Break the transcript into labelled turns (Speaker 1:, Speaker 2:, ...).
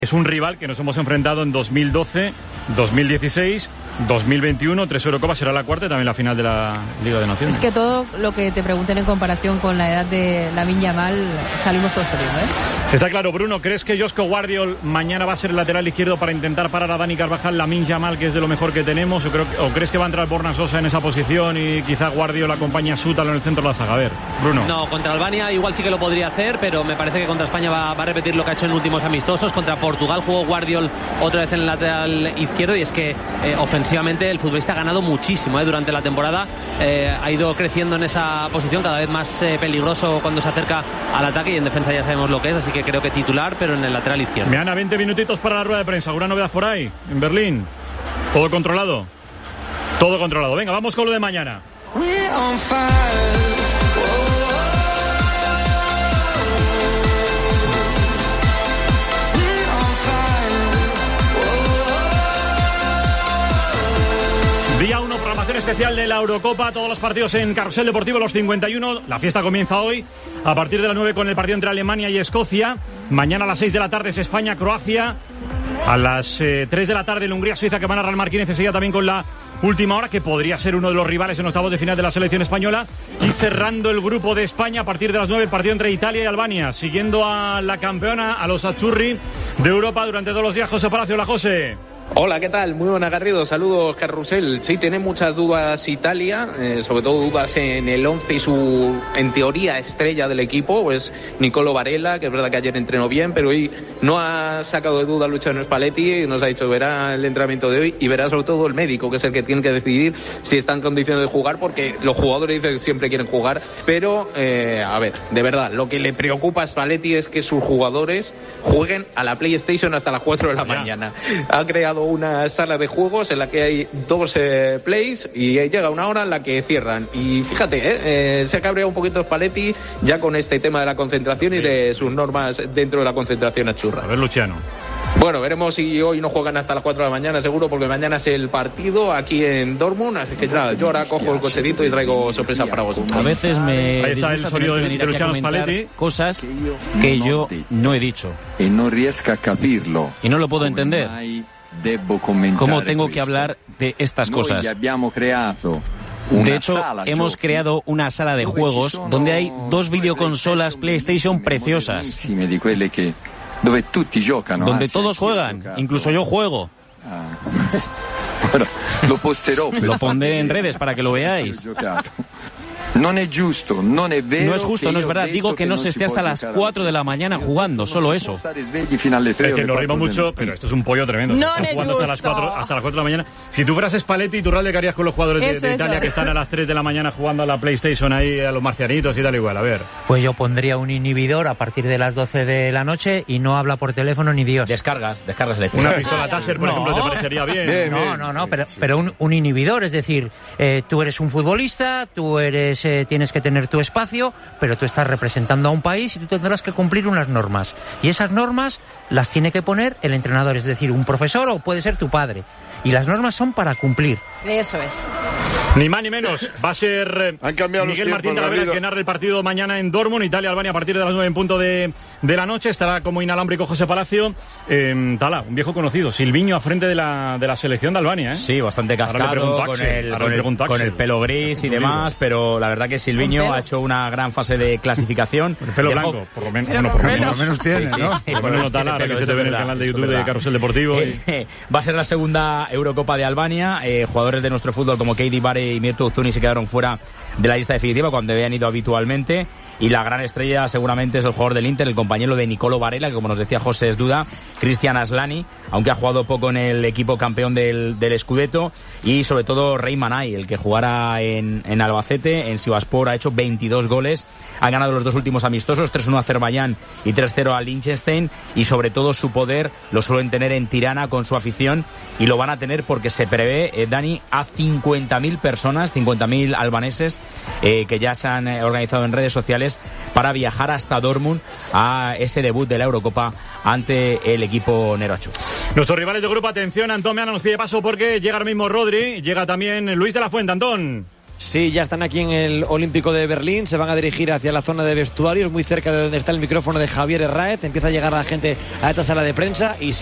Speaker 1: Es un rival que nos hemos enfrentado en 2012, 2016, 2021, 3 Eurocopas, será la cuarta y también la final de la Liga de Naciones.
Speaker 2: Es que todo lo que te pregunten en comparación con la edad de Lamine Yamal, salimos todos perdiendo, ¿eh?
Speaker 1: Está claro, Bruno, ¿crees que Josko Gvardiol mañana va a ser el lateral izquierdo para intentar parar a Dani Carvajal, Lamine Yamal, que es de lo mejor que tenemos? ¿O crees que va a entrar Borna Sosa en esa posición y quizá Gvardiol acompaña a Sútalo en el centro de la zaga? A ver, Bruno.
Speaker 3: No, contra Albania igual sí que lo podría hacer, pero me parece que contra España va a repetir lo que ha hecho en últimos amistosos. Contra Portugal jugó Gvardiol otra vez en el lateral izquierdo y es que ofensivamente el futbolista ha ganado muchísimo durante la temporada, ha ido creciendo en esa posición, cada vez más peligroso cuando se acerca al ataque, y en defensa ya sabemos lo que es, así que creo que titular, pero en el lateral izquierdo.
Speaker 1: Me dan 20 minutitos para la rueda de prensa. ¿Alguna novedad por ahí en Berlín? ¿Todo controlado? Todo controlado. Venga, vamos con lo de mañana. Día 1, programación especial de la Eurocopa, todos los partidos en Carrusel Deportivo, los 51. La fiesta comienza hoy a partir de las 9 con el partido entre Alemania y Escocia. Mañana a las 6 de la tarde es España-Croacia. A las 3 de la tarde el Hungría-Suiza, que van a Real Martínez enseguida también con la última hora, que podría ser uno de los rivales en octavos de final de la selección española. Y cerrando el grupo de España a partir de las 9, el partido entre Italia y Albania, siguiendo a la campeona, a los azzurri de Europa durante todos los días. José Palacio. Hola, José.
Speaker 4: Hola, ¿qué tal? Muy buena, Garrido. Saludos, Carrusel. Sí, tiene muchas dudas Italia, sobre todo dudas en el 11 y su, en teoría, estrella del equipo, pues Nicolo Varela, que es verdad que ayer entrenó bien, pero hoy no ha sacado de duda Luciano Spalletti, nos ha dicho verá el entrenamiento de hoy y verá sobre todo el médico, que es el que tiene que decidir si está en condiciones de jugar, porque los jugadores dicen que siempre quieren jugar, pero, a ver, de verdad, lo que le preocupa a Spalletti es que sus jugadores jueguen a la PlayStation hasta las 4 de la mañana. Ha creado una sala de juegos en la que hay 2 plays y llega una hora en la que cierran. Y fíjate, se ha cabreado un poquito Spalletti ya con este tema de la concentración y de sus normas dentro de la concentración a churra.
Speaker 1: A ver, Luciano.
Speaker 4: Bueno, veremos si hoy no juegan hasta las 4 de la mañana, seguro, porque mañana es el partido aquí en Dortmund, así que nada, yo ahora cojo el cocherito y traigo sorpresas para vosotros.
Speaker 5: A veces me
Speaker 1: ahí está el sonido de Luciano Spalletti,
Speaker 5: cosas que yo no he dicho y no lo puedo entender. ¿Cómo tengo que hablar de estas cosas? De hecho, hemos creado una sala de juegos donde hay 2 videoconsolas PlayStation preciosas, donde todos juegan, incluso yo juego. Lo pondré en redes para que lo veáis. No es justo, no es verdad. Digo que no se esté hasta las 4 de la mañana jugando, solo eso.
Speaker 1: Es que lo rimo mucho, pero esto es un pollo tremendo.
Speaker 2: No es
Speaker 1: jugando hasta las 4 de la mañana. Si tú fueras Spalletti, ¿tú qué harías con los jugadores de Italia que están a las 3 de la mañana jugando a la PlayStation ahí, a los marcianitos y tal igual? A ver.
Speaker 6: Pues yo pondría un inhibidor a partir de las 12 de la noche y no habla por teléfono ni Dios.
Speaker 5: Descargas eléctricas.
Speaker 1: Una pistola Taser, por ejemplo, ¿te parecería bien?
Speaker 6: No, pero un inhibidor, es decir, tú eres un futbolista, tú tienes que tener tu espacio, pero tú estás representando a un país y tú tendrás que cumplir unas normas. Y esas normas las tiene que poner el entrenador, es decir, un profesor o puede ser tu padre. Y las normas son para cumplir.
Speaker 2: Eso es.
Speaker 1: Ni más ni menos. Va a ser Miguel Martín Talavera el que narre el partido mañana en Dortmund, Italia-Albania, a partir de las 9 en punto de la noche. Estará como inalámbrico José Palacio. Tala, un viejo conocido, Silviño, a frente de la selección de Albania, ¿eh?
Speaker 5: Sí, bastante cascado, con el pelo gris y demás, pero la verdad que Silviño ha hecho una gran fase de clasificación.
Speaker 1: El pelo blanco, por lo menos tiene, ¿no? Bueno, Tala, ahora que se te ve en el canal de YouTube de Carrusel Deportivo.
Speaker 5: Va a ser la segunda Eurocopa de Albania. Jugadores de nuestro fútbol como Keidi Bare y Mirto Uzuni se quedaron fuera de la lista definitiva cuando habían ido habitualmente, y la gran estrella seguramente es el jugador del Inter, el compañero de Nicolo Varela, que como nos decía José es duda, Cristian Aslani, aunque ha jugado poco en el equipo campeón del Scudetto, y sobre todo Rey Manay, el que jugara en Albacete, en Sivasspor, ha hecho 22 goles, ha ganado los 2 últimos amistosos, 3-1 a Azerbaiyán y 3-0 a Liechtenstein, y sobre todo su poder lo suelen tener en Tirana con su afición, y lo van a tener porque se prevé, Dani, a 50.000 personas, 50.000 albaneses que ya se han organizado en redes sociales para viajar hasta Dortmund a ese debut de la Eurocopa ante el equipo Nerazzurri.
Speaker 1: Nuestros rivales de grupo, atención, Antón Meana nos pide paso porque llega ahora mismo Rodri, llega también Luis de la Fuente. Antón.
Speaker 7: Sí, ya están aquí en el Olímpico de Berlín, se van a dirigir hacia la zona de vestuarios, muy cerca de donde está el micrófono de Javier Herráez. Empieza a llegar la gente a esta sala de prensa y